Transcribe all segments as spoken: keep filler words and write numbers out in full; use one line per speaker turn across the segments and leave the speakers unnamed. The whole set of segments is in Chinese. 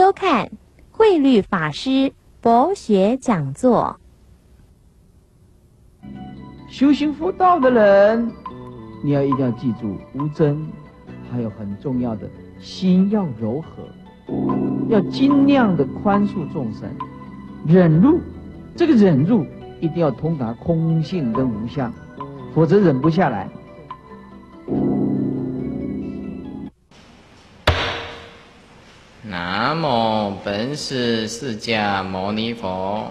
收看慧律法师博学讲座。
修行佛道的人，你要一定要记住无争，还有很重要的心要柔和，要尽量的宽恕众生，忍辱。这个忍辱一定要通达空性跟无相，否则忍不下来。
南无本师释迦牟尼佛。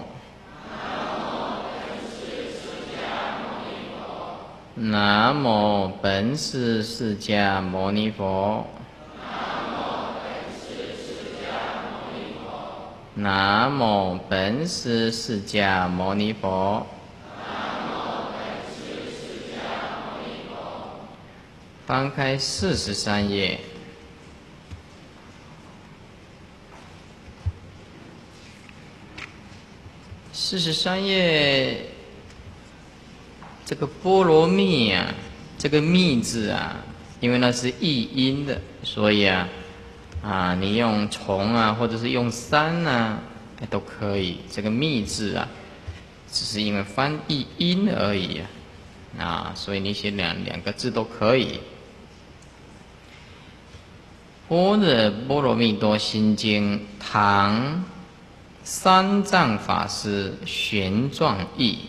南无本师释迦牟尼佛。南无本师释迦牟尼佛。翻开四十三页。四十三页，这个波罗蜜啊，这个蜜字啊，因为那是译音的，所以啊，啊，你用虫啊，或者是用山啊，哎，都可以。这个蜜字啊，只是因为翻译音而已啊，啊，所以你写两两个字都可以。般若波罗蜜多心经，唐三藏法师玄奘译。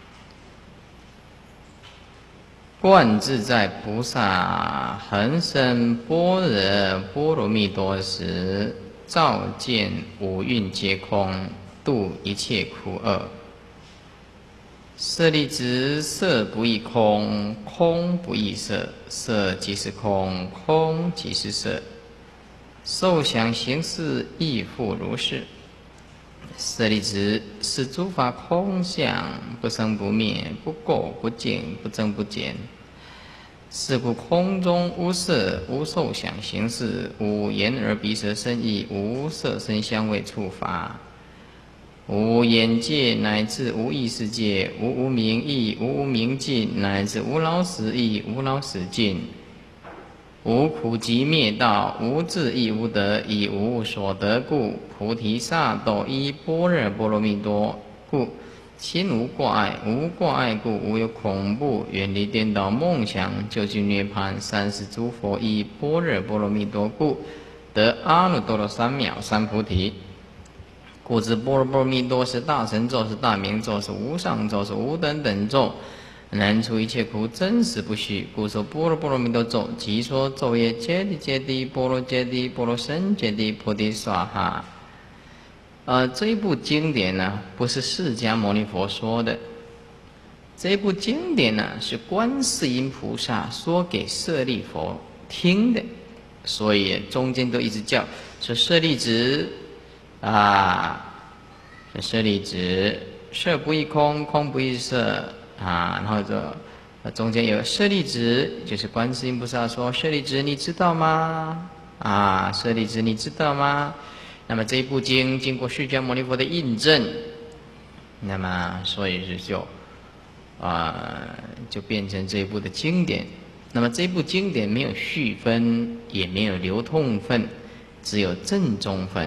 观自在菩萨恒生般若波罗蜜多时，照见五蕴皆空，度一切苦厄。舍利子，色不异空，空不异色，色即是空，空即是色。受想行识亦复如是。舍利子，是诸法空相，不生不灭，不垢不净，不增不减。是故空中无色，无受想行识，无眼耳鼻舌身意，无色声香味触法，无眼界，乃至无意识界，无无明意，无无明尽，乃至无老死意，无老死尽。无苦集灭道，无智亦无得，以无所得故，菩提萨埵依般若波罗蜜多故，心无挂碍，无挂碍故，无有恐怖，远离颠倒梦想，究竟涅槃。三世诸佛依般若波罗蜜多故，得阿耨多罗三藐三菩提。故知般若波罗蜜多是大神咒，是大明咒，是无上咒，是无等等咒，能除一切苦，真实不虚。故说般若波罗蜜多咒，即说咒曰：揭谛揭谛，波罗揭谛，波罗僧揭谛，菩提萨哈。呃，这一部经典呢，不是释迦牟尼佛说的，这一部经典呢，是观世音菩萨说给舍利佛听的，所以中间都一直叫说舍利子啊，舍利子，色不异空，空不异色。啊，然后这中间有舍利子，就是观世音菩萨说：“舍利子，你知道吗？啊，舍利子，你知道吗？”那么这一部经经过释迦牟尼佛的印证，那么所以是就啊，就变成这一部的经典。那么这一部经典没有序分，也没有流通分，只有正宗分。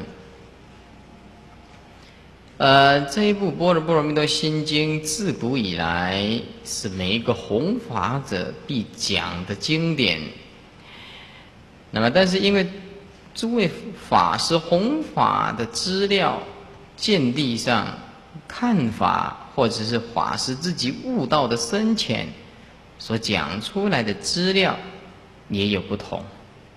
呃，这一部《般若波罗蜜多心经》自古以来是每一个弘法者必讲的经典。那么，但是因为诸位法师弘法的资料、见地上看法，或者是法师自己悟道的深浅，所讲出来的资料也有不同。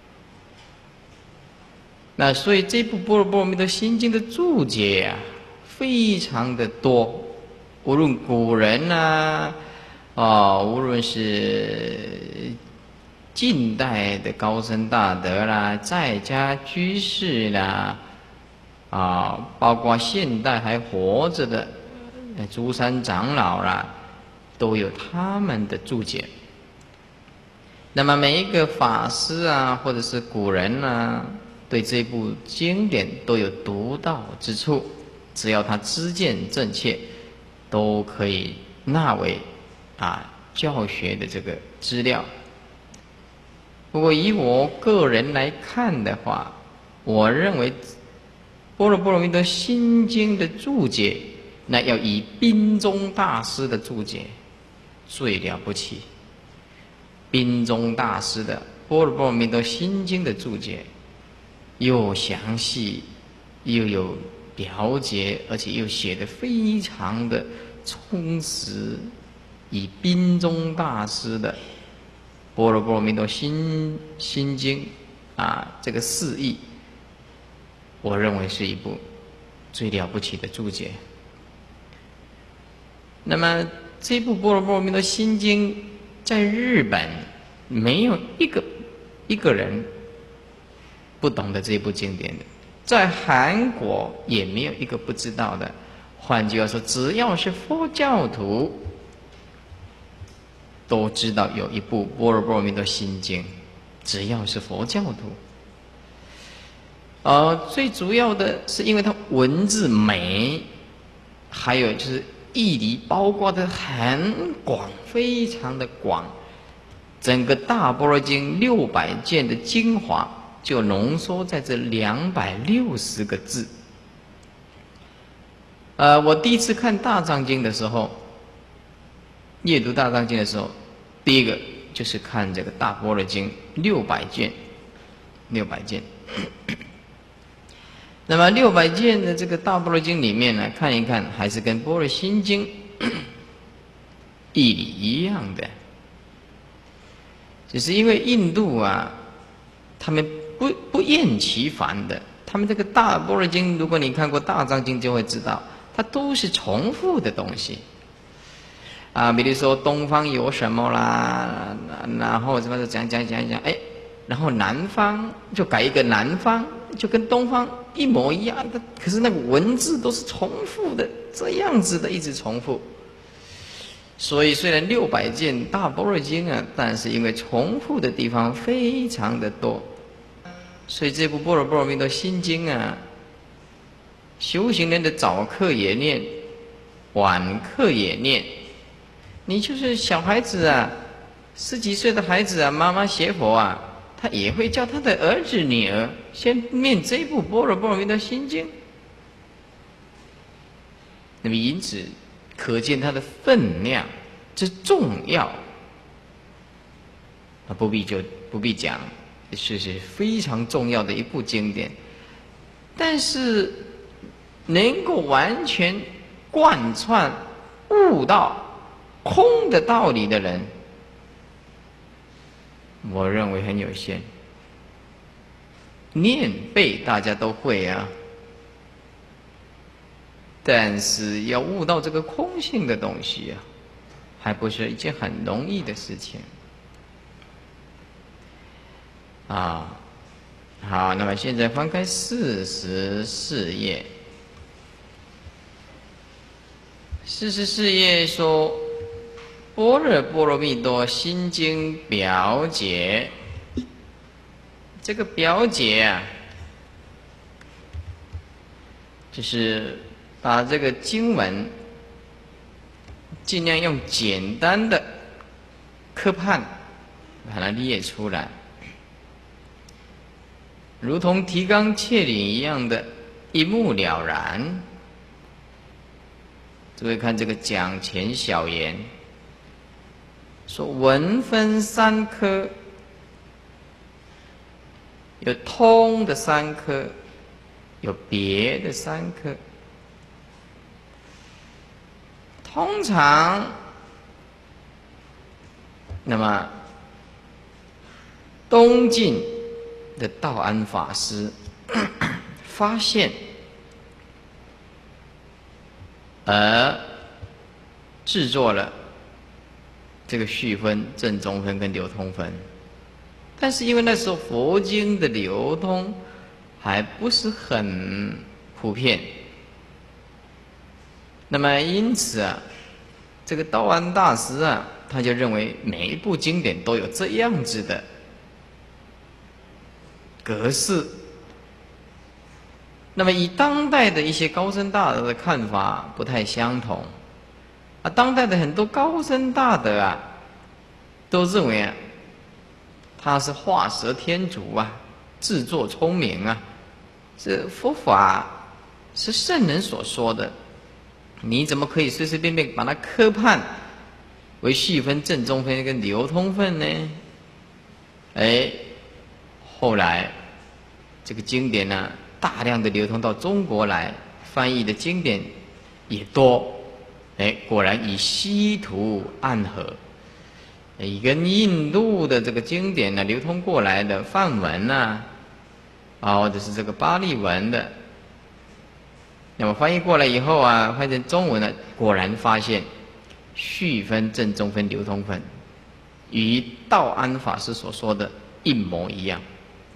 那所以这部《般若波罗蜜多心经》的注解啊，非常的多，无论古人呐、啊，哦，无论是近代的高僧大德啦，在家居士啦，啊，包括现代还活着的诸山长老啦，都有他们的注解。那么每一个法师啊，或者是古人啊，对这部经典都有独到之处。只要他知见正确，都可以纳为啊教学的这个资料。不过以我个人来看的话，我认为般若波罗蜜多心经的注解，那要以宾中大师的注解最了不起。宾中大师的般若波罗蜜多心经的注解，又详细又有了解，而且又写得非常的充实。以宾中大师的般若波罗蜜多心心经啊，这个释义，我认为是一部最了不起的注解。那么这部般若波罗蜜多心经，在日本没有一个一个人不懂得这部经典的，在韩国也没有一个不知道的。换句话说，只要是佛教徒，都知道有一部般若波罗蜜多心经，只要是佛教徒。呃，最主要的是因为它文字美，还有就是义理包括的很广，非常的广。整个大般若经六百卷的精华，就浓缩在这两百六十个字。呃，我第一次看大藏经的时候，阅读大藏经的时候，第一个就是看这个大般若经六百卷，六百卷。那么六百卷的这个大般若经里面呢，看一看，还是跟般若心经义理一样的，只是因为印度啊，他们不不厌其烦的，他们这个大般若经，如果你看过大藏经，就会知道，它都是重复的东西。啊，比如说东方有什么啦，然后什么讲讲讲讲，哎，然后南方就改一个南方，就跟东方一模一样的，可是那个文字都是重复的，这样子的一直重复。所以虽然六百卷大般若经啊，但是因为重复的地方非常的多，所以这部般若波罗蜜多心经啊，修行人的早课也念，晚课也念。你就是小孩子啊，十几岁的孩子啊，妈妈学佛啊，他也会叫他的儿子女儿先念这部般若波罗蜜多心经。那么因此可见它的分量之重要，啊，不必就不必讲，是是非常重要的一部经典。但是能够完全贯穿悟到空的道理的人，我认为很有限。念背大家都会啊，但是要悟到这个空性的东西啊，还不是一件很容易的事情啊。好，那么现在翻开四十四页，四十四页说般若波罗蜜多心经表解。这个表解啊，就是把这个经文尽量用简单的科判把它列出来，如同提纲挈领一样的一目了然。诸位看这个讲前小言说，文分三科，有通的三科，有别的三科。通常，那么东晋的道安法师发现，而制作了这个序分、正宗分跟流通分。但是因为那时候佛经的流通还不是很普遍，那么因此啊，这个道安大师啊，他就认为每一部经典都有这样子的格式。那么以当代的一些高僧大德的看法不太相同啊，当代的很多高僧大德啊，都认为啊，他是画蛇添足啊，自作聪明啊，这佛法是圣人所说的，你怎么可以随随便便把它科判为续分、正宗分跟流通分呢？哎，后来这个经典呢，大量的流通到中国来，翻译的经典也多。哎，果然以西土暗合，以跟印度的这个经典呢流通过来的梵文呐，啊，或者是这个巴利文的，那么翻译过来以后啊，翻译成中文呢，果然发现续分、正宗分、流通分，与道安法师所说的一模一样。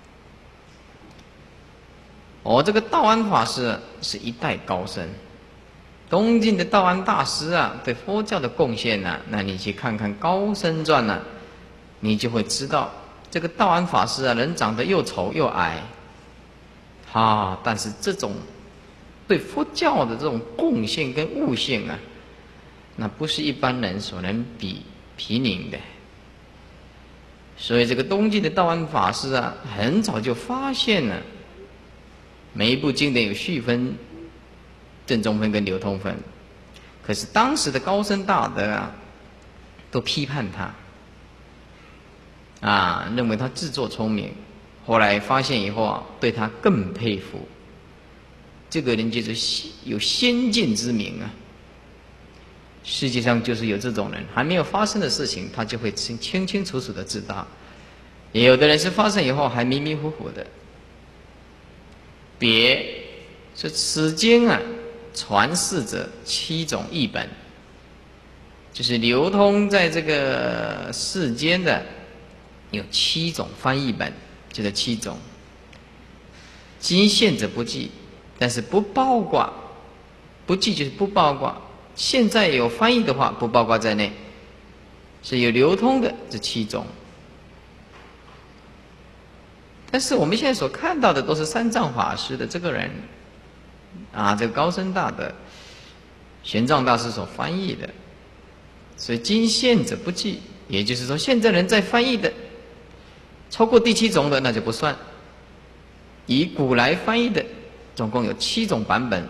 哦，这个道安法师是一代高僧。东晋的道安大师啊，对佛教的贡献呢、啊，那你去看看《高僧传》呢，你就会知道，这个道安法师啊，人长得又丑又矮，啊，但是这种对佛教的这种贡献跟悟性啊，那不是一般人所能比比拟的。所以这个东晋的道安法师啊，很早就发现了，每一部经典有续分、正宗分跟流通分，可是当时的高僧大德啊，都批判他，啊，认为他自作聪明。后来发现以后啊，对他更佩服。这个人就是有先见之明啊。世界上就是有这种人，还没有发生的事情，他就会清清清楚楚的知道；也有的人是发生以后还迷迷糊糊的。别是此经啊，传世者七种译本，就是流通在这个世间的有七种翻译本，就这七种。今现者不记，但是不包括，不记就是不包括。现在有翻译的话，不包括在内，是有流通的这七种。但是我们现在所看到的都是三藏法师的这个人啊，这个高僧大德玄奘大师所翻译的，所以今现者不记，也就是说现在人在翻译的超过第七种的那就不算。以古来翻译的总共有七种版本，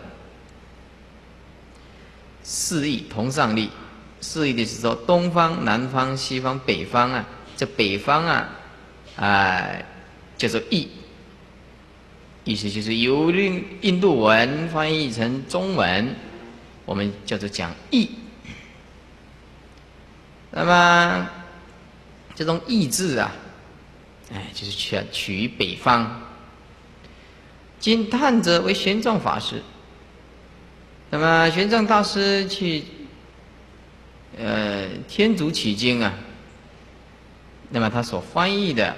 四义同上立。四义的是说东方、南方、西方、北方啊，这北方啊，哎、叫做译，意思就是由印度文翻译成中文，我们叫做讲译。那么这种译字啊，哎，就是取取于北方。今探者为玄奘法师。那么玄奘大师去呃天竺取经啊，那么他所翻译的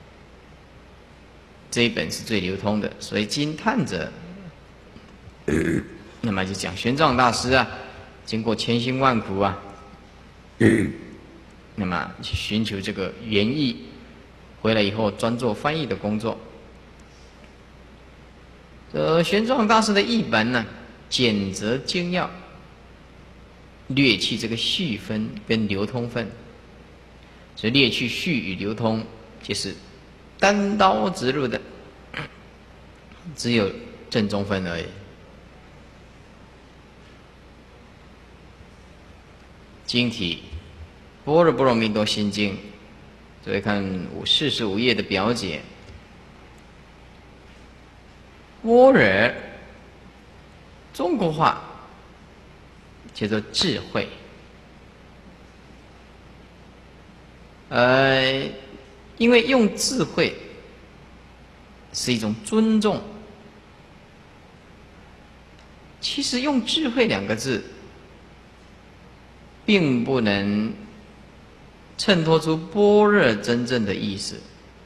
这一本是最流通的，所以经探者，那么就讲玄奘大师啊，经过千辛万苦啊，那么去寻求这个原意，回来以后专做翻译的工作。呃，玄奘大师的译本呢，简则精要，略去这个续分跟流通分，所以略去续与流通，就是单刀直入的，只有正宗分而已。经体《般若波罗蜜多心经》，各位看五四十五页的表解。般若中国话叫做智慧，呃，因为用智慧是一种尊重。其实用智慧两个字，并不能衬托出般若真正的意思。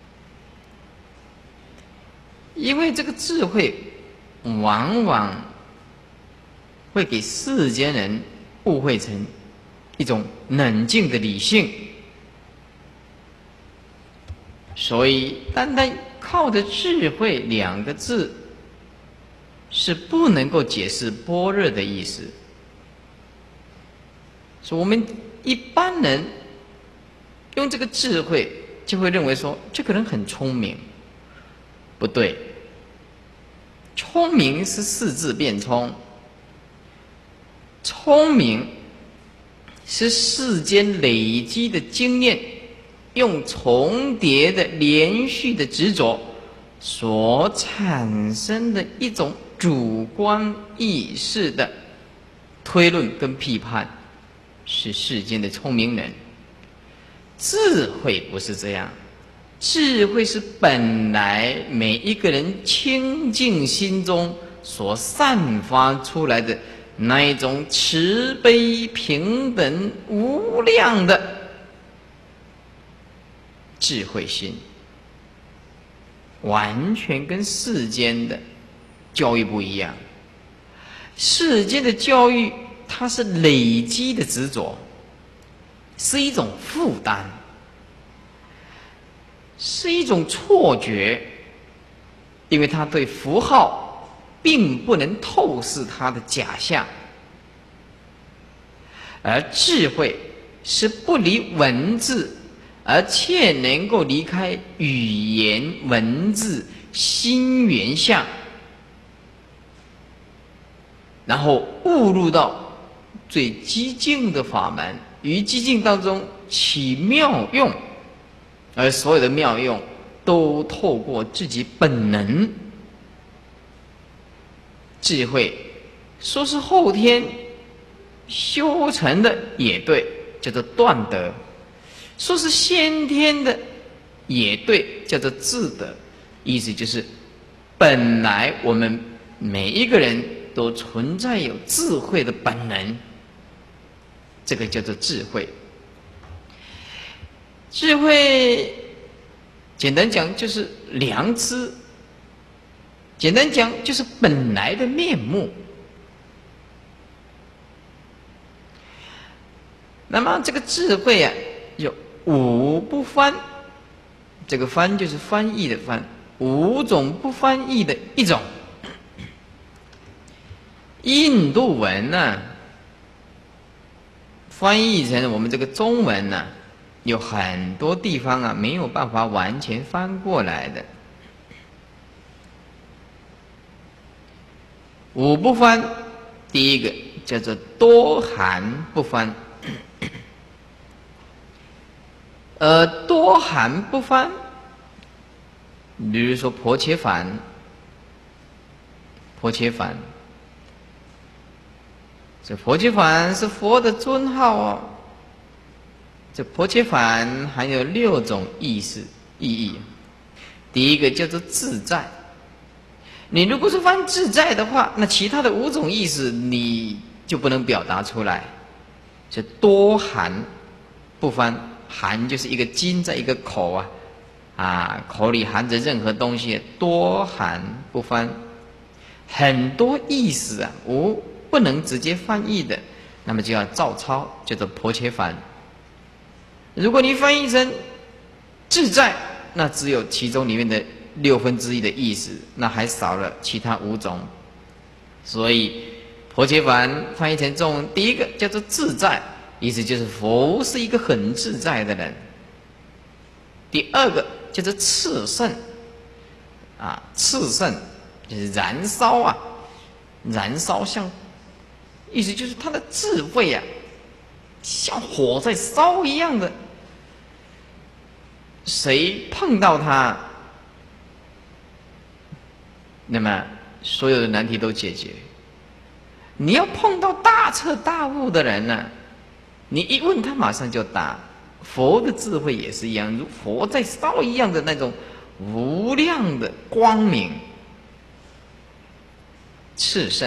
因为这个智慧往往会给世间人误会成一种冷静的理性，所以单单靠着智慧两个字是不能够解释般若的意思。所以我们一般人用这个智慧就会认为说这个人很聪明，不对。 聪明是四字变聪，聪明是世间累积的经验，用重叠的连续的执着所产生的一种主观意识的推论跟批判，是世间的聪明人。智慧不是这样，智慧是本来每一个人清净心中所散发出来的那一种慈悲平等无量的智慧心，完全跟世间的教育不一样。世间的教育它是累积的执着，是一种负担，是一种错觉，因为它对符号并不能透视它的假象。而智慧是不离文字，而且能够离开语言文字心缘相，然后误入到最激进的法门，于激进当中起妙用，而所有的妙用都透过自己本能。智慧说是后天修成的也对，叫做断德；说是先天的也对，叫做智德。意思就是本来我们每一个人都存在有智慧的本能，这个叫做智慧。智慧简单讲就是良知，简单讲就是本来的面目。那么这个智慧啊，有五不翻，这个翻就是翻译的翻，五种不翻译的一种。印度文呢、啊，翻译成我们这个中文呢、啊，有很多地方啊没有办法完全翻过来的。五不翻，第一个叫做多含不翻。呃，多含不翻，比如说婆伽梵，婆伽梵，这婆伽梵是佛的尊号哦。这婆伽梵含有六种意思意义。第一个叫做自在，你如果是翻自在的话，那其他的五种意思你就不能表达出来。这多含不翻。含就是一个金在一个口啊，啊，口里含着任何东西，多含不翻。很多意思啊，无不能直接翻译的，那么就要照抄，叫做婆伽梵。如果你翻译成自在，那只有其中里面的六分之一的意思，那还少了其他五种。所以婆伽梵翻译成中文，第一个叫做自在。意思就是佛是一个很自在的人。第二个叫做炽盛，啊，炽盛就是燃烧啊，燃烧像，意思就是他的智慧啊，像火在烧一样的。谁碰到他，那么所有的难题都解决。你要碰到大彻大悟的人呢、啊？你一问他马上就答。佛的智慧也是一样，如佛在烧一样的那种无量的光明，炽盛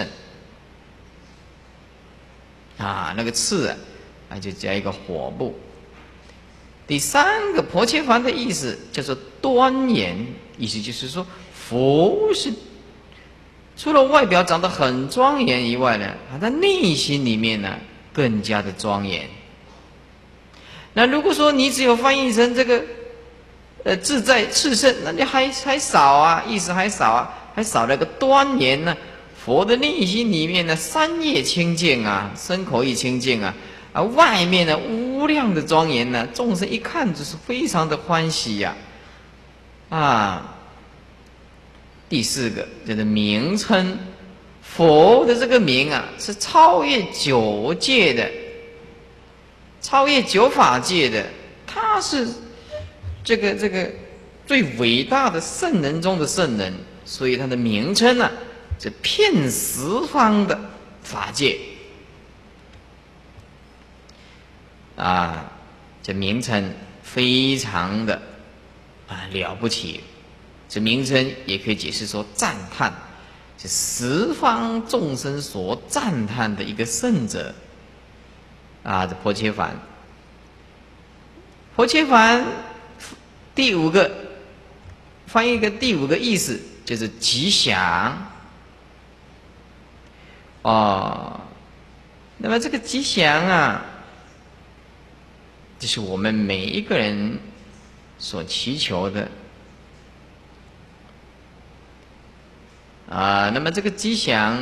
啊，那个炽啊，啊就加一个火部。第三个婆伽梵的意思叫做端严，意思就是说佛是除了外表长得很庄严以外呢，他内心里面呢更加的庄严。那如果说你只有翻译成这个呃自在炽盛，那你还还少啊，意思还少啊，还少了个端严呢。佛的内心里面呢，三业清净啊，身口意清净啊，啊外面呢无量的庄严呢，众生一看就是非常的欢喜呀、啊，啊， 第四个就是名称，佛的这个名啊，是超越九界的，超越九法界的，他是这个这个最伟大的圣人中的圣人，所以他的名称啊，是遍十方的法界啊，这名称非常的啊了不起。这名称也可以解释说赞叹，是十方众生所赞叹的一个圣者啊，这婆伽梵。婆伽梵第五个翻译一个第五个意思就是吉祥哦。那么这个吉祥啊，就是我们每一个人所祈求的啊，那么这个吉祥，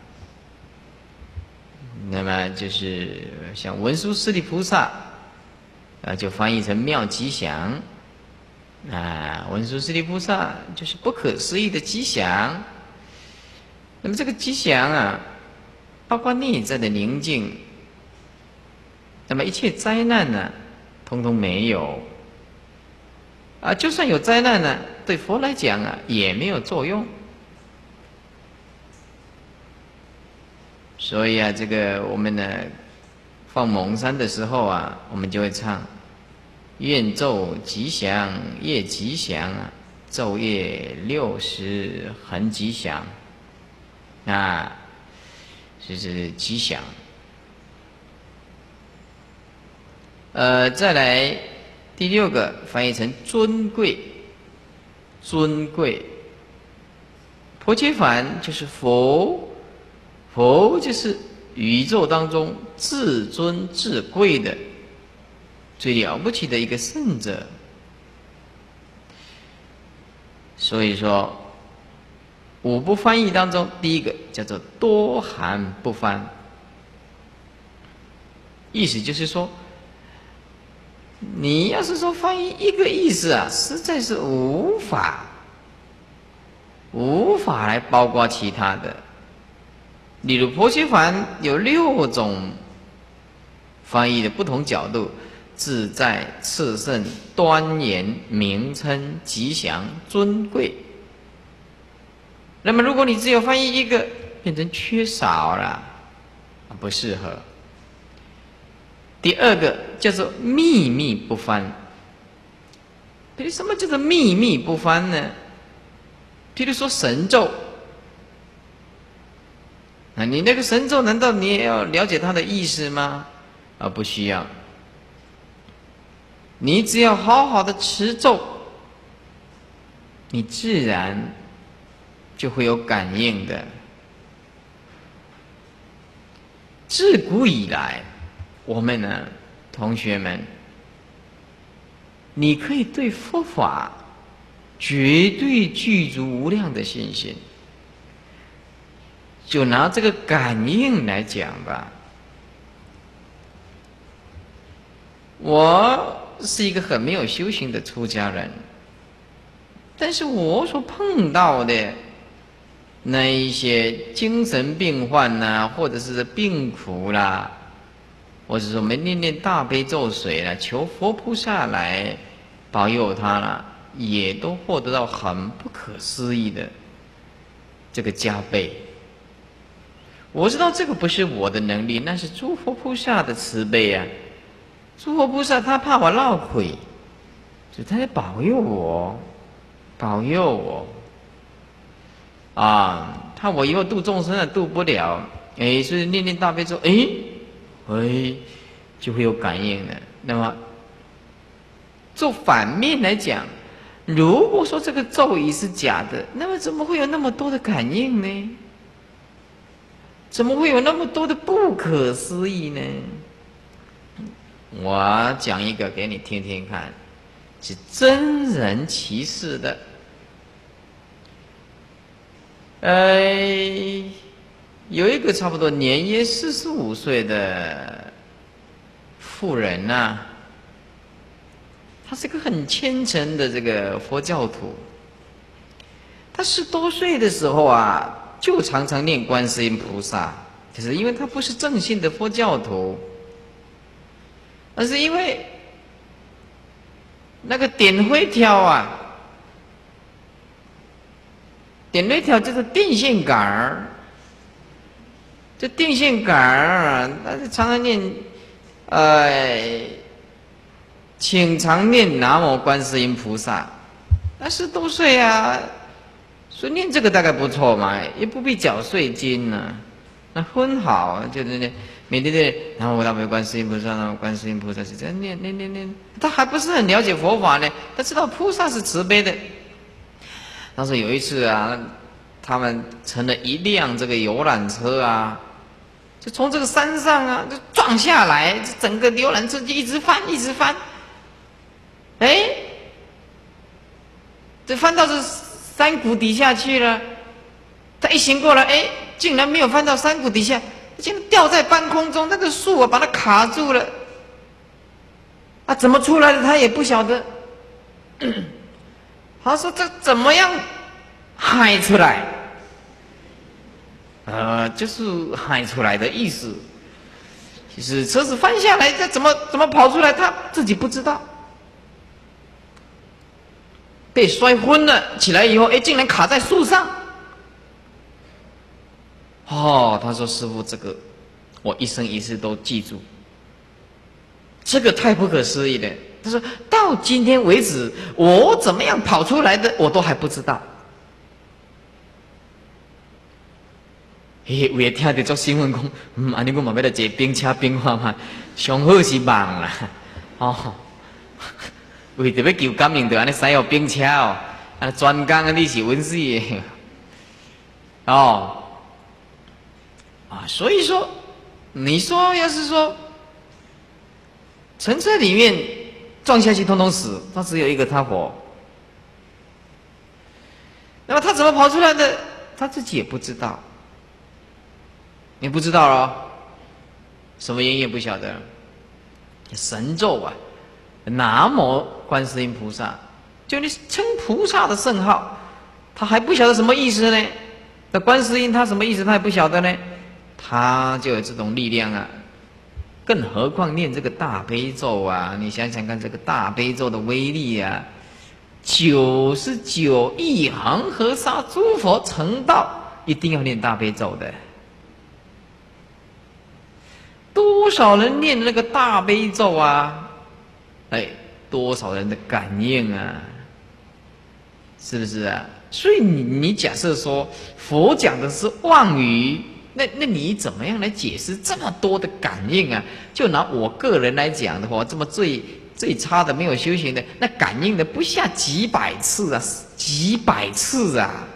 那么就是像文殊师利菩萨，啊，就翻译成妙吉祥，啊，文殊师利菩萨就是不可思议的吉祥。那么这个吉祥啊，包括内在的宁静，那么一切灾难呢，通通没有。啊，就算有灾难呢，对佛来讲啊，也没有作用。所以啊，这个我们呢放蒙山的时候啊，我们就会唱愿昼吉祥夜吉祥啊，昼夜六时恒吉祥啊，就是吉祥。呃，再来第六个翻译成尊贵，尊贵。婆伽梵就是佛。佛就是宇宙当中至尊至贵的、最了不起的一个圣者。所以说，五部翻译当中，第一个叫做多含不翻，意思就是说，你要是说翻译一个意思啊，实在是无法无法来包括其他的。例如婆伽梵有六种翻译的不同角度：自在、炽盛、端严、名称、吉祥、尊贵。那么如果你只有翻译一个，变成缺少了，不适合。第二个叫做秘密不翻。比如什么叫做秘密不翻呢？譬如说神咒。啊，你那个神咒难道你也要了解它的意思吗？啊，不需要。你只要好好的持咒，你自然就会有感应的。自古以来，我们呢，同学们，你可以对佛法绝对具足无量的信心。就拿这个感应来讲吧，我是一个很没有修行的出家人，但是我所碰到的那一些精神病患呐、啊，或者是病苦啦，或者说我们念念大悲咒水啦，求佛菩萨来保佑他啦，也都获得到很不可思议的这个加倍。我知道这个不是我的能力，那是诸佛菩萨的慈悲啊！诸佛菩萨他怕我落亏，所以他在保佑我，保佑我啊！怕我以后度众生啊度不了，哎，所以念念大悲咒，哎，哎，就会有感应的。那么做反面来讲，如果说这个咒语是假的，那么怎么会有那么多的感应呢？怎么会有那么多的不可思议呢？我讲一个给你听听看，是真人其事的。呃，有一个差不多年约四十五岁的妇人呐、啊，她是个很虔诚的这个佛教徒。 他十多岁的时候啊，就常常念观世音菩萨，就是因为他不是正信的佛教徒，而是因为那个点灰条啊，点灰条就是电线杆儿，这电线杆儿，他就常常念，呃，请常念南无观世音菩萨。那十多岁啊，所以念这个大概不错嘛，也不必缴税金呢、啊。那很好，就是那每天念南无大悲观世音菩萨，南无观世音菩萨是这样念念念念。他还不是很了解佛法呢，他知道菩萨是慈悲的。当时有一次啊，他们乘了一辆这个游览车啊，就从这个山上啊就撞下来，整个游览车就一直翻一直翻，哎，这翻到这山谷底下去了。他一醒过来，哎，竟然没有翻到山谷底下，竟然掉在半空中，那个树啊把它卡住了。啊，怎么出来的他也不晓得。他说这怎么样海出来？呃，就是海出来的意思。其实车子翻下来，这怎么怎么跑出来，他自己不知道。被摔昏了，起来以后，哎，竟然卡在树上。哦，他说：“师父，这个我一生一世都记住，这个太不可思议了。”他说到今天为止，我怎么样跑出来的，我都还不知道。嘿，有诶听到做新闻讲，嗯，安尼我嘛要来坐冰车冰化嘛，上好是梦啦，哦，为着要求感应，就安尼驶哦冰车哦，啊，专讲你是文史的，哦。啊，所以说，你说要是说，乘车里面撞下去通通死，他只有一个他活。那么他怎么跑出来的？他自己也不知道。你不知道了，什么原因也不晓得。神咒啊，南无观世音菩萨，就你称菩萨的圣号，他还不晓得什么意思呢？那观世音他什么意思？他也不晓得呢。他就有这种力量啊，更何况念这个大悲咒啊！你想想看，这个大悲咒的威力啊，九十九亿恒河沙诸佛成道，一定要念大悲咒的。多少人念那个大悲咒啊？哎，多少人的感应啊？是不是啊？所以你你假设说佛讲的是妄语。那那你怎么样来解释这么多的感应啊？就拿我个人来讲的话，这么最最差的没有修行的，那感应的不下几百次啊，几百次啊，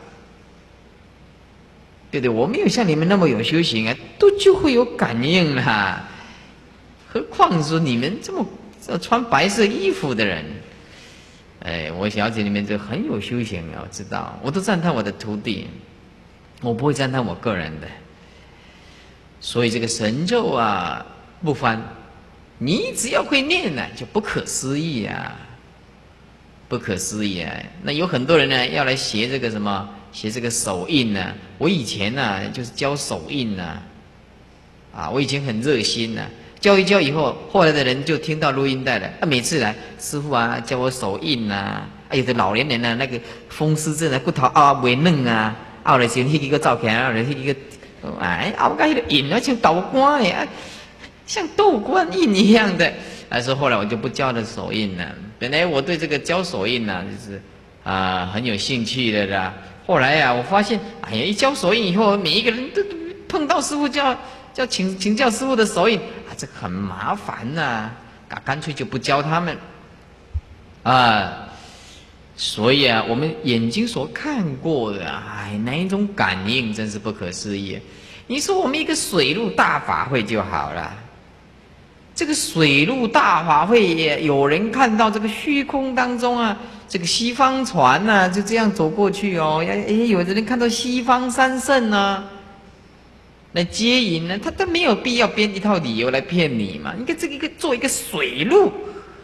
对不对？我没有像你们那么有修行啊，都就会有感应啦、啊。何况说你们这么穿白色衣服的人，哎，我了解你们这很有修行啊，我知道，我都赞叹我的徒弟，我不会赞叹我个人的。所以这个神咒啊，不翻，你只要会念呢、啊，就不可思议啊，不可思议啊！那有很多人呢要来学这个什么，学这个手印呢、啊。我以前呢、啊、就是教手印呢、啊，啊，我以前很热心呢、啊，教一教以后，后来的人就听到录音带了，啊，每次来师父啊教我手印呐、啊，啊，有的老年人呢、啊、那个风湿症啊，骨头啊未嫩啊，后来先迄个照起来，后来迄个。哎，后盖迄个印啊，像豆干的啊，像豆干印一样的。但是后来我就不教了手印了。本来我对这个教手印呢、啊，就是啊、呃、很有兴趣的啦。后来呀、啊，我发现，哎呀，一教手印以后，每一个人都碰到师父教叫请请教师父的手印啊，这很麻烦呐、啊，啊，干脆就不教他们啊。所以啊，我们眼睛所看过的，哎，那一种感应真是不可思议。你说我们一个水陆大法会就好了，这个水陆大法会也有人看到这个虚空当中啊，这个西方船啊，就这样走过去哦，哎，有的人看到西方三圣啊，来接引呢，他都没有必要编一套理由来骗你嘛。你看这个一个做一个水陆，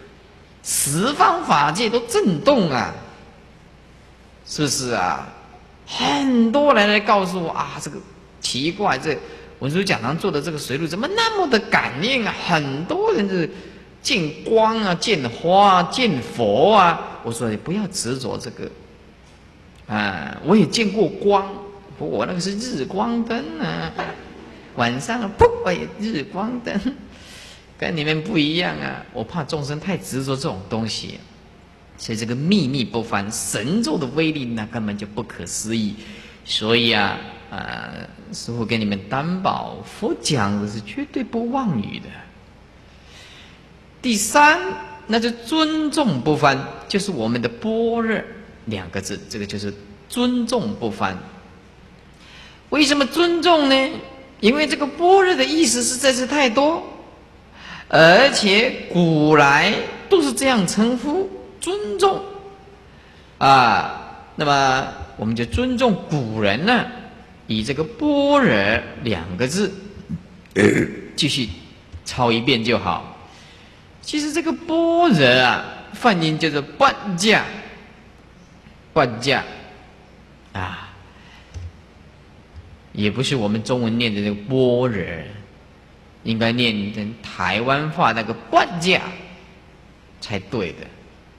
十方法界都震动啊。是不是啊？ 很多人来告诉我啊，这个奇怪，这文殊讲堂做的这个水路怎么那么的感应啊？很多人是见光啊，见花啊，见佛啊。我说你不要执着这个啊，我也见过光，不过我那个是日光灯啊，晚上啊，噗，哎，日光灯，跟你们不一样啊。我怕众生太执着这种东西。所以这个秘密不凡，神咒的威力那根本就不可思议。所以啊，呃，师父给你们担保，佛讲的是绝对不妄语的。第三，那就尊重不凡，就是我们的般若两个字，这个就是尊重不凡。为什么尊重呢？因为这个般若的意思实在是太多，而且古来都是这样称呼。尊重啊，那么我们就尊重古人呢，以这个般若两个字继续抄一遍就好。其实这个般若啊，梵音叫做般架，般架啊，也不是我们中文念的这个般若，应该念成台湾话那个般架才对的。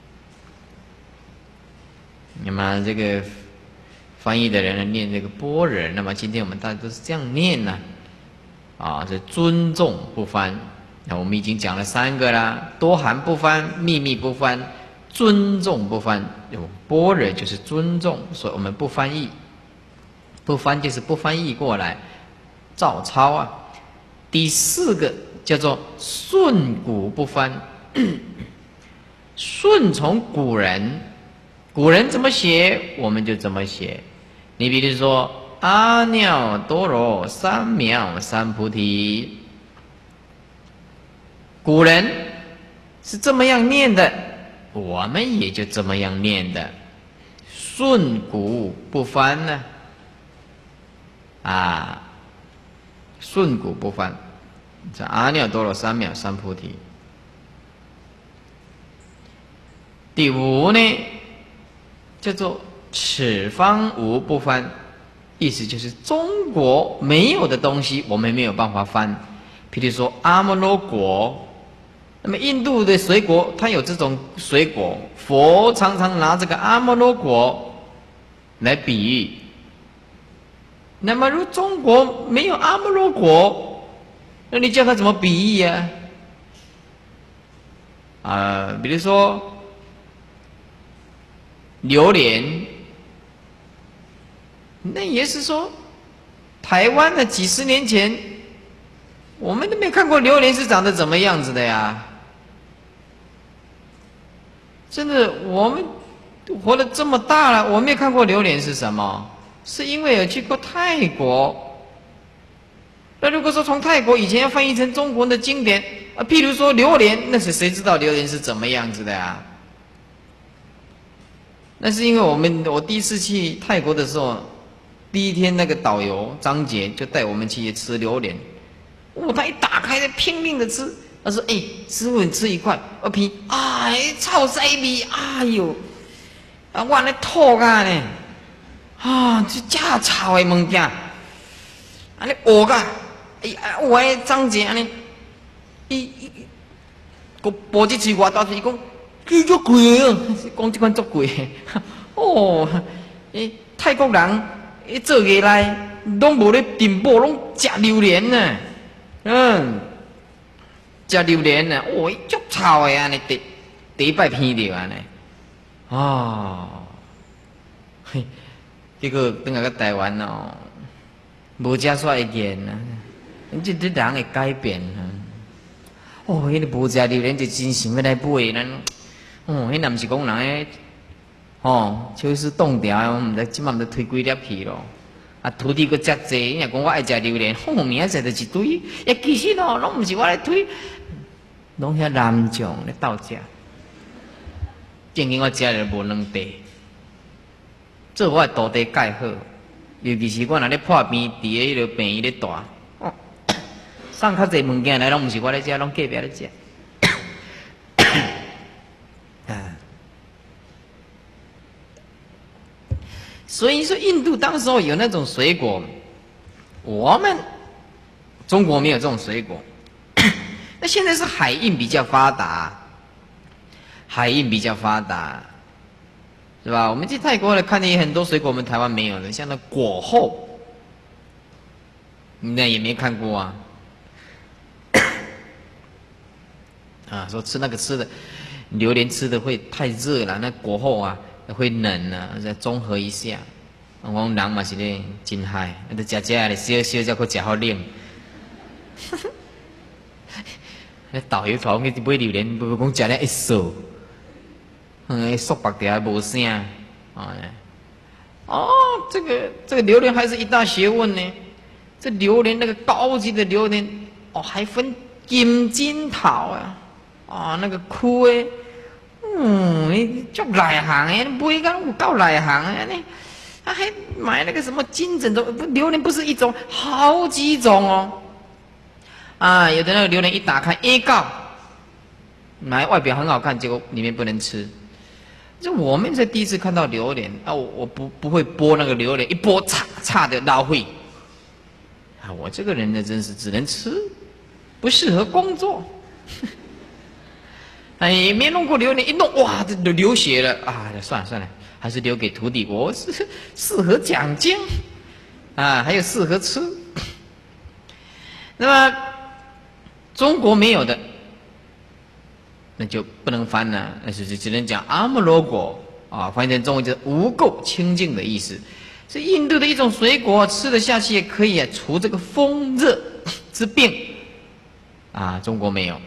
那么这个翻译的人呢，念这个般若，那么今天我们大家都是这样念呢、啊，啊，这尊重不翻。那我们已经讲了三个啦，多含不翻，秘密不翻，尊重不翻。有般若就是尊重，所以我们不翻译，不翻就是不翻译过来，照抄啊。第四个叫做顺古不翻，顺从古人。古人怎么写，我们就怎么写。你比如说阿耨多罗三藐三菩提，古人是这么样念的，我们也就这么样念的，顺古不翻呢。啊，顺古不翻，这阿耨多罗三藐三菩提。第五呢，叫做此方无不翻，意思就是中国没有的东西，我们没有办法翻。譬如说阿摩罗果，那么印度的水果，它有这种水果，佛常常拿这个阿摩罗果来比喻。那么如中国没有阿摩罗果，那你叫它怎么比喻呀？啊、呃，比如说榴莲，那也是说，台湾的几十年前，我们都没看过榴莲是长得怎么样子的呀。真的，我们活得这么大了，我没看过榴莲是什么，是因为有去过泰国。那如果说从泰国以前要翻译成中国的经典啊，譬如说榴莲，那是谁知道榴莲是怎么样子的呀？那是因为我们我第一次去泰国的时候，第一天那个导游张杰就带我们去吃榴莲，哦，他一打开就拼命的吃，他说：“哎、欸，师傅你吃一块。”我拼，哎，臭死味，哎呦，啊，我那吐啊呢，啊，这假臭的物件，安尼恶噶，哎呀，我的张杰安尼，伊伊，个播一嘴外头是讲。佢足贵哦，讲这款足贵哦！诶，泰国人一做下来，拢无咧订报，拢食榴莲呢。嗯，食榴莲呢，哦，足臭的安尼，第第一摆闻到安尼。哦，嘿，结果等下个台湾哦，无食煞会厌啊！这这人会改变啊！哦，迄个无食榴莲就真想要来买咱。哦，迄若毋是讲人诶，哦，超市冻掉，我毋知即满毋知推几粒去咯。啊，徒弟佫遮济，伊若讲我爱食榴莲，吼，明仔载就一堆。也其实哦，拢毋是我来推，拢遐南将咧斗食。正经我食了无两块，做我诶徒弟介好，尤其是我若咧破病，伫诶迄个病院咧住，哦，送较济物件来，拢毋是我咧食，拢隔壁咧食。 所以说，印度当时候有那种水果，我们中国没有这种水果。那现在是海运比较发达，海运比较发达，是吧？我们去泰国来看见很多水果，我们台湾没有的，像那果后，那也没看过啊。啊，说吃那个吃的，榴莲吃的会太热了，那果后啊会冷啊，再综合一下。我讲人嘛是咧真嗨，那都食食咧，烧烧才可食好冷。那导游团去买榴莲，不讲食了一扫，嗯，缩白条无声啊。哦，这个这个榴莲还是一大学问呢。这榴莲那个高级的榴莲，哦，还分金金桃啊，啊，那个枯诶，嗯，你足内行诶，买个有够内行诶，你。他还买那个什么金枕头，不，榴莲不是一种，好几种哦。啊，有的那个榴莲一打开 A 告，买外表很好看，结果里面不能吃。就我们在第一次看到榴莲啊，我我不不会剥那个榴莲，一剥差差的老会。啊，我这个人呢，真是只能吃，不适合工作。哎，没弄过榴莲，一弄哇，这都流血了啊！算了算了。还是留给徒弟，我是适合讲经啊，还有适合吃。那么中国没有的，那就不能翻了，那是只能讲阿摩罗果啊，翻译成中文就是无垢清净的意思。是印度的一种水果，吃得下去也可以啊，除这个风热之病啊，中国没有。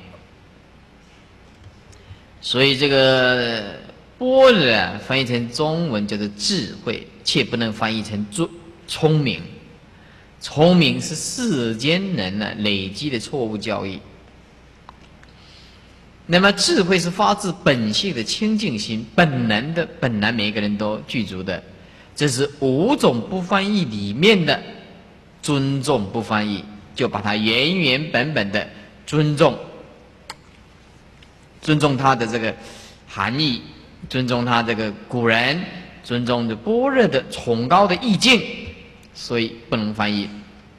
所以这个。般若啊，翻译成中文叫做智慧，却不能翻译成聪明。聪明是世间人呢、啊、累积的错误教育。那么智慧是发自本性的清净心，本能的，本来每一个人都具足的。这是五种不翻译里面的尊重不翻译，就把它原原本本的尊重，尊重它的这个含义。尊重他这个古人，尊重的般若的崇高的意境，所以不能翻译。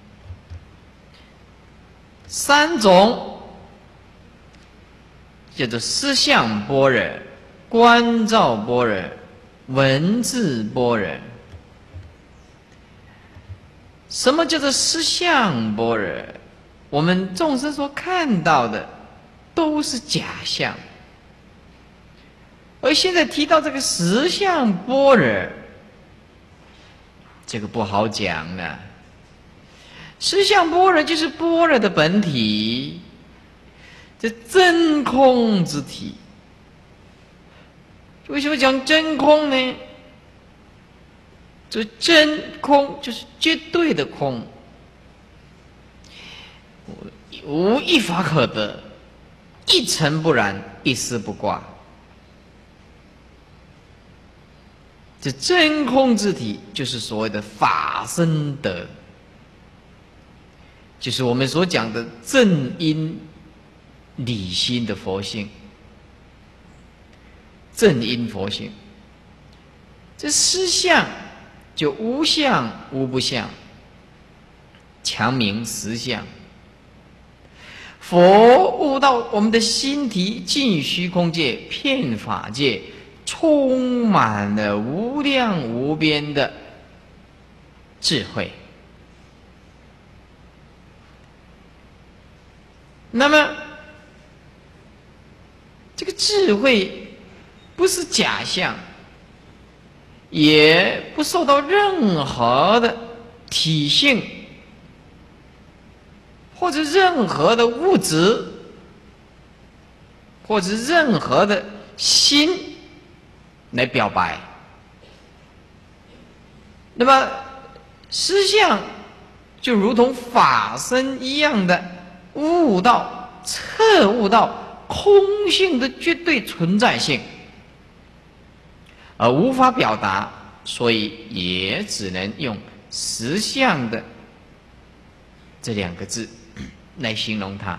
三种叫做思相般若、观照般若、文字般若。什么叫做思相般若？我们众生所看到的都是假象。而现在提到这个实相般若，这个不好讲了。实相般若就是般若的本体，这真空之体。为什么讲真空呢？这真空就是绝对的空，无一法可得，一尘不染，一丝不挂。这真空之体就是所谓的法身德，就是我们所讲的正因理心的佛性，正因佛性。这实相就无相无不相，强名实相。佛悟到我们的心体尽虚空界、遍法界，充满了无量无边的智慧。那么这个智慧不是假象，也不受到任何的体性或者任何的物质或者任何的心来表白。那么实相就如同法身一样的悟到、彻悟到空性的绝对存在性，而无法表达，所以也只能用实相的这两个字来形容它。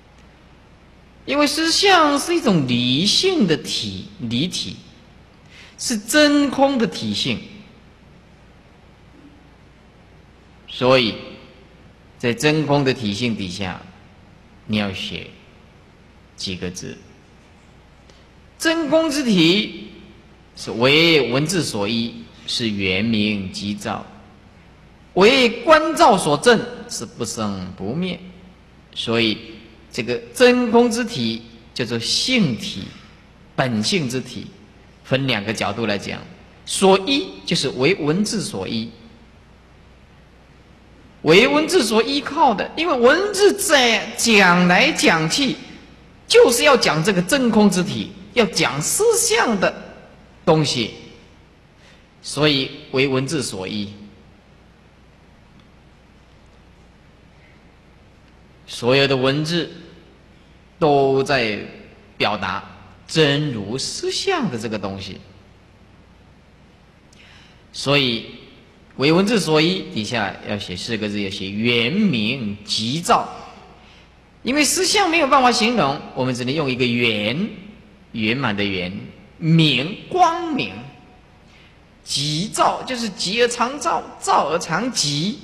因为实相是一种理性的体理体， 是真空的体性。所以在真空的体性底下，你要写几个字：真空之体是为文字所依，是圆明即照；为观照所证，是不生不灭。所以这个真空之体叫做性体，本性之体，分两个角度来讲。所依就是为文字所依，为文字所依靠的，因为文字在讲来讲去，就是要讲这个真空之体，要讲思想的东西，所以为文字所依。所有的文字都在表达真如实相的这个东西，所以为文字所依底下要写四个字，要写圆明即照。因为实相没有办法形容，我们只能用一个圆，圆满的圆，明光明，即照就是即而常照，照而常即。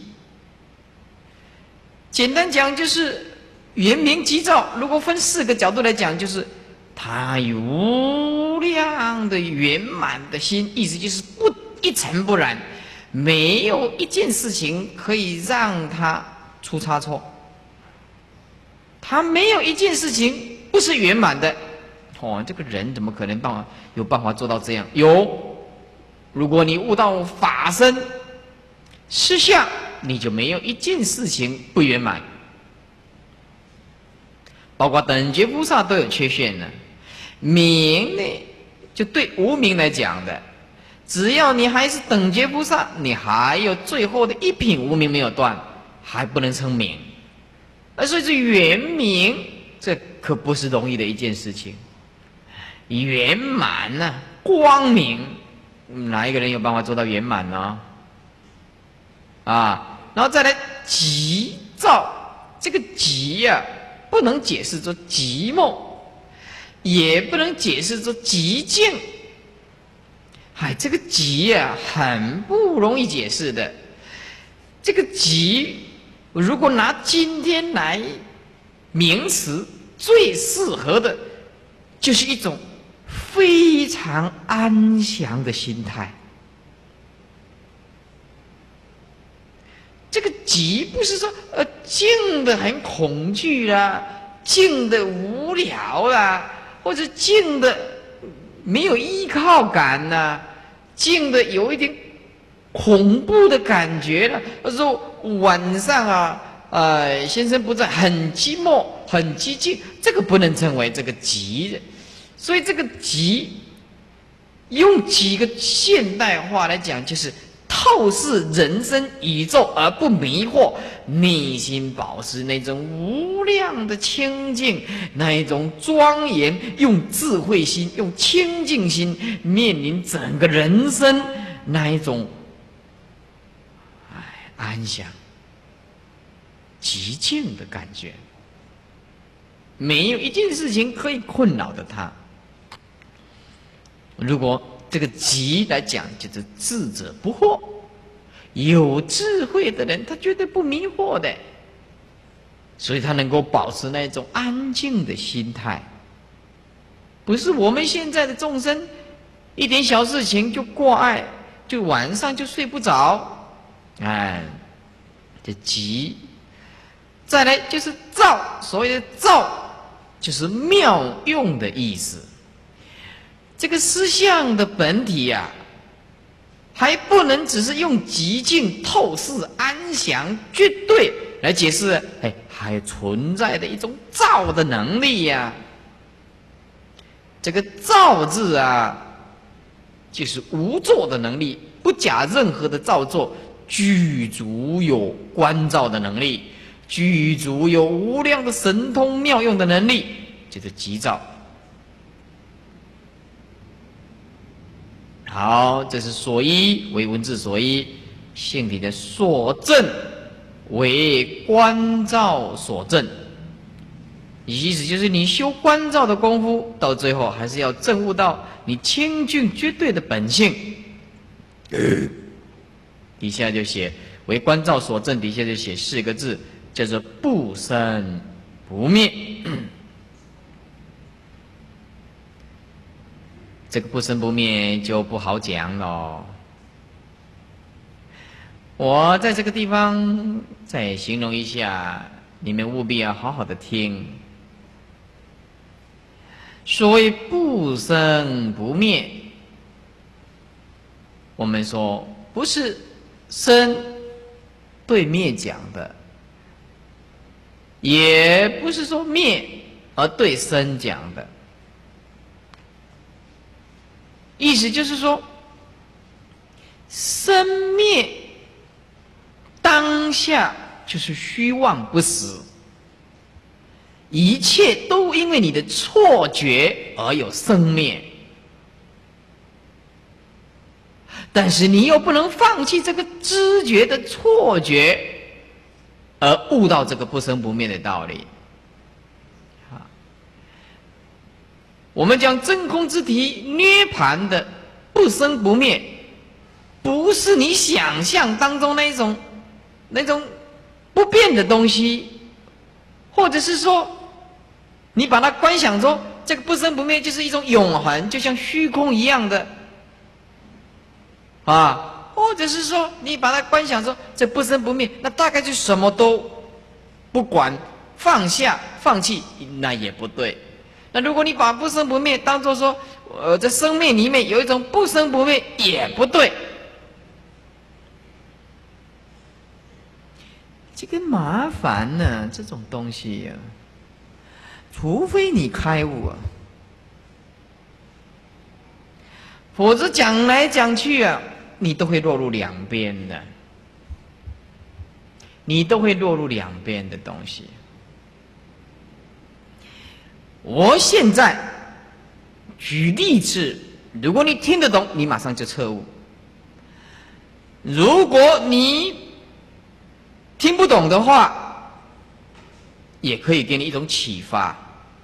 简单讲就是圆明即照。如果分四个角度来讲，就是它有无量的圆满的心，意思就是不一尘不染，没有一件事情可以让它出差错，他没有一件事情不是圆满的。哦，这个人怎么可能办法有办法做到这样？有，如果你悟到法身实相，你就没有一件事情不圆满。包括等觉菩萨都有缺陷呢。明呢，就对无明来讲的，只要你还是等觉菩萨，你还有最后的一品无明没有断，还不能称明。而所以这圆明，这可不是容易的一件事情。圆满呢、啊，光明，哪一个人有办法做到圆满呢？啊，然后再来即照，这个即呀、啊，不能解释作寂寞，也不能解释作寂静。哎，这个即呀、啊，很不容易解释的。这个即，如果拿今天来名词，最适合的，就是一种非常安详的心态。这个寂不是说呃静的很恐惧啦，静的无聊啦，或者静的没有依靠感啦，静的有一点恐怖的感觉了。或者说晚上啊，呃，先生不在，很寂寞，很寂静，这个不能称为这个寂的。所以这个寂，用几个现代话来讲，就是透视人生宇宙而不迷惑，内心保持那种无量的清净，那一种庄严，用智慧心，用清净心面临整个人生，那一种哎安详寂静的感觉，没有一件事情可以困扰的他。如果这个寂来讲，就是智者不惑，有智慧的人他绝对不迷惑的，所以他能够保持那种安静的心态。不是我们现在的众生，一点小事情就挂碍，就晚上就睡不着。哎，这寂。再来就是照，所谓的照就是妙用的意思。这个思想的本体呀、啊，还不能只是用极静、透视、安详、绝对来解释，哎，还存在的一种造的能力呀、啊。这个造字啊，就是无作的能力，不假任何的造作，具足有观照的能力，具足有无量的神通妙用的能力，就是即照。好，这是所依为文字所依，性体的所证为观照所证。 意思就是你修观照的功夫，到最后还是要证悟到你清净绝对的本性。底下就写为观照所证，底下就写四个字，叫做不生不灭。这个不生不灭就不好讲咯。我在这个地方再形容一下，你们务必要好好的听。所谓不生不灭，我们说不是生对灭讲的，也不是说灭而对生讲的。意思就是说，生灭当下就是虚妄不实，一切都因为你的错觉而有生灭，但是你又不能放弃这个知觉的错觉，而悟到这个不生不灭的道理。我们讲真空之体涅盘的不生不灭，不是你想象当中那种那种不变的东西，或者是说你把它观想说这个不生不灭就是一种永恒，就像虚空一样的啊，或者是说你把它观想说这不生不灭，那大概就什么都不管，放下放弃，那也不对。那如果你把不生不灭当作说，呃，在生命里面有一种不生不灭，也不对。这个麻烦呢，这种东西呀、啊，除非你开悟啊，否则讲来讲去啊，你都会落入两边的，你都会落入两边的东西。我现在举例子，如果你听得懂，你马上就彻悟；如果你听不懂的话，也可以给你一种启发。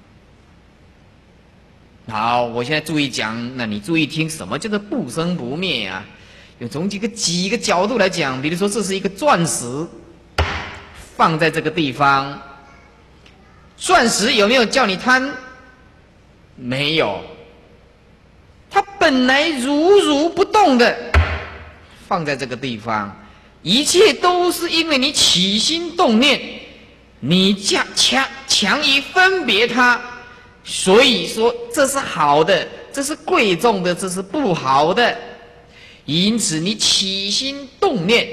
好，我现在注意讲，那你注意听，什么叫做不生不灭啊？有从几个几个角度来讲，比如说这是一个钻石，放在这个地方。钻石有没有叫你贪？没有，它本来如如不动的放在这个地方，一切都是因为你起心动念，你强强强于分别它，所以说这是好的，这是贵重的，这是不好的，因此你起心动念。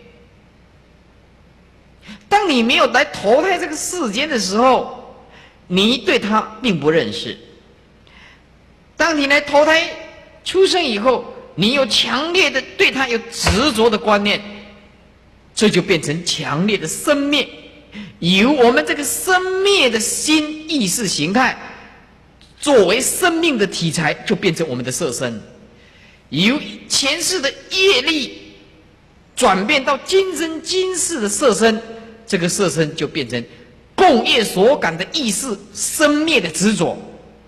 当你没有来投胎这个世间的时候，你对它并不认识。当你来投胎出生以后，你有强烈的对它有执着的观念，这就变成强烈的生灭。由我们这个生灭的新意识形态作为生命的题材，就变成我们的色身。由前世的业力转变到今生今世的色身，这个色身就变成共业所感的意识生灭的执着。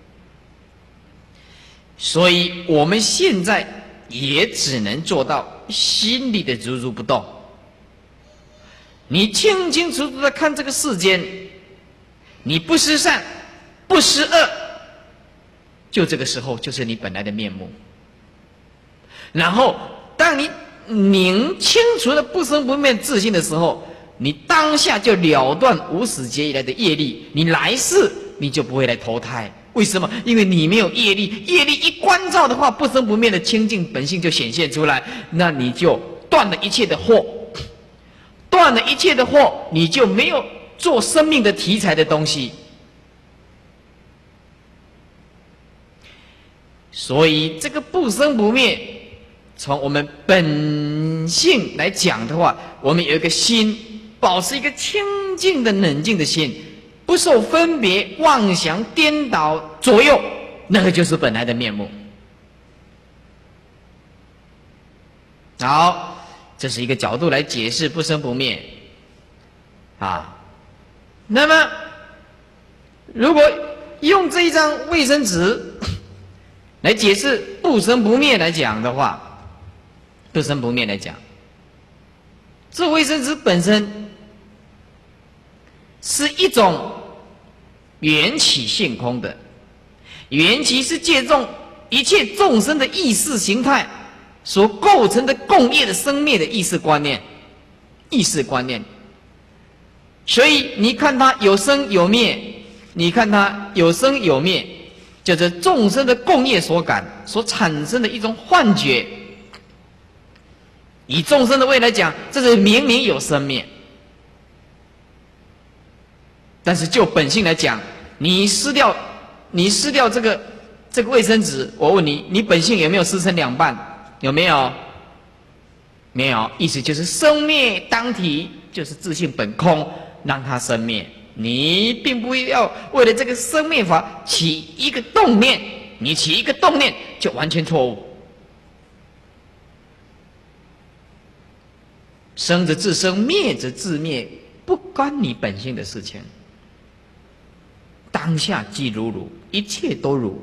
所以我们现在也只能做到心里的如如不动。你清清楚楚的看这个世间，你不施善，不施恶，就这个时候就是你本来的面目。然后当你拧清楚了不生不灭自信的时候，你当下就了断无始劫以来的业力，你来世你就不会来投胎。为什么？因为你没有业力，业力一关照的话，不生不灭的清净本性就显现出来，那你就断了一切的惑，断了一切的惑，你就没有做生命的题材的东西。所以这个不生不灭，从我们本性来讲的话，我们有一个心，保持一个清净的冷静的心，不受分别妄想颠倒左右，那个就是本来的面目。好，这是一个角度来解释不生不灭啊。那么如果用这一张卫生纸来解释不生不灭来讲的话，不生不灭来讲，这卫生纸本身是一种缘起性空的，缘起是借重一切众生的意识形态所构成的共业的生灭的意识观念，意识观念。所以你看它有生有灭，你看它有生有灭，就是众生的共业所感所产生的一种幻觉。以众生的位来讲，这是明明有生灭，但是就本性来讲，你撕掉，你撕掉这个这个卫生纸，我问你，你本性有没有撕成两半？有没有？没有，意思就是生灭当体，就是自性本空，让它生灭。你并不要为了这个生灭法起一个动念，你起一个动念就完全错误。生则自生，灭则自灭，不关你本性的事情。当下即如如，一切都如。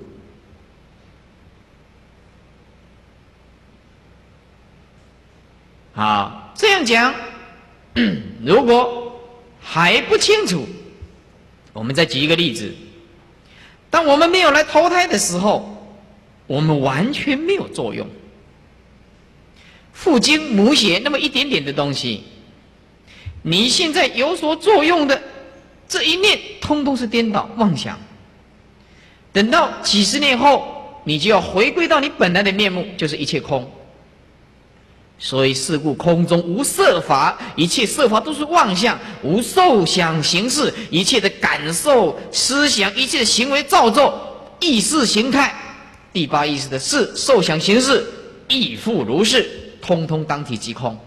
好，这样讲，如果还不清楚，我们再举一个例子。当我们没有来投胎的时候，我们完全没有作用。父精母血那么一点点的东西，你现在有所作用的这一念，通通是颠倒妄想。等到几十年后，你就要回归到你本来的面目，就是一切空。所以是故空中无色法，一切色法都是妄想，无受想行识，一切的感受思想，一切的行为造作意识形态，第八意识的事受想行识亦复如是，通通当体即空。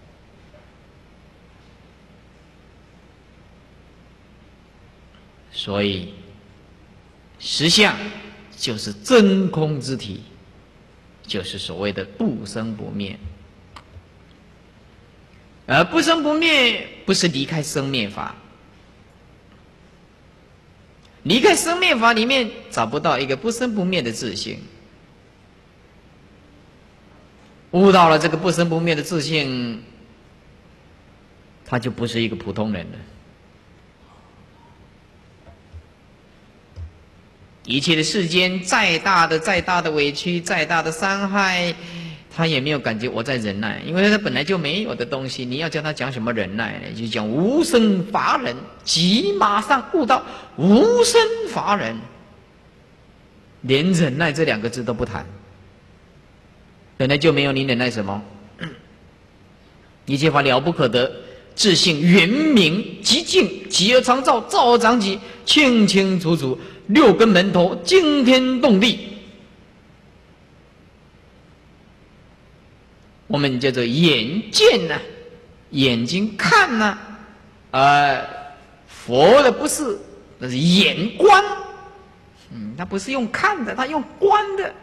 所以实相就是真空之体，就是所谓的不生不灭。而不生不灭不是离开生灭法，离开生灭法里面找不到一个不生不灭的自性。悟到了这个不生不灭的自性，他就不是一个普通人了。一切的世间再大的再大的委屈，再大的伤害，他也没有感觉我在忍耐，因为他本来就没有的东西，你要叫他讲什么忍耐呢？就讲无生法忍，即马上悟到无生法忍，连忍耐这两个字都不谈，本来就没有，你忍耐什么？一切法了不可得，自性圆明极净，极而常照，照而常极，清清楚楚，六根门头惊天动地。我们叫做眼见呐、啊，眼睛看呐、啊，呃，佛的不是，那是眼观，嗯，他不是用看的，他用观的，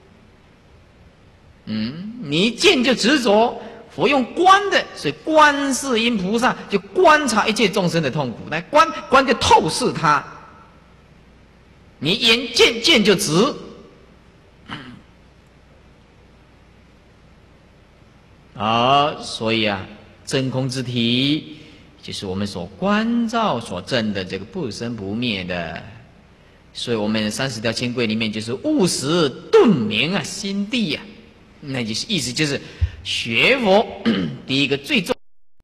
嗯，你见就执着，佛用观的，所以观世音菩萨就观察一切众生的痛苦，来观观就透视它，你眼见见就执。啊，所以啊，真空之体就是我们所观照所证的这个不生不灭的。所以我们三十条清规里面就是悟识顿明啊，心地啊，那就是意思就是学佛第一个最重